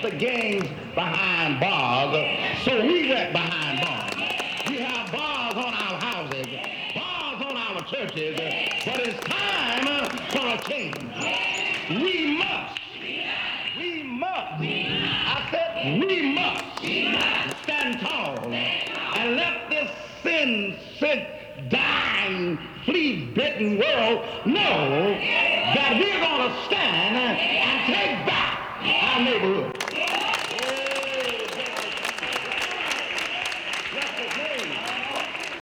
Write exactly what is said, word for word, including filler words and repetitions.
the gangs behind bars, so we went behind bars. We have bars on our houses, bars on our churches, but it's time for a change. We must, we must, I said we must stand tall and let this sin sick, dying, flea-bitten world know that we're going to stand and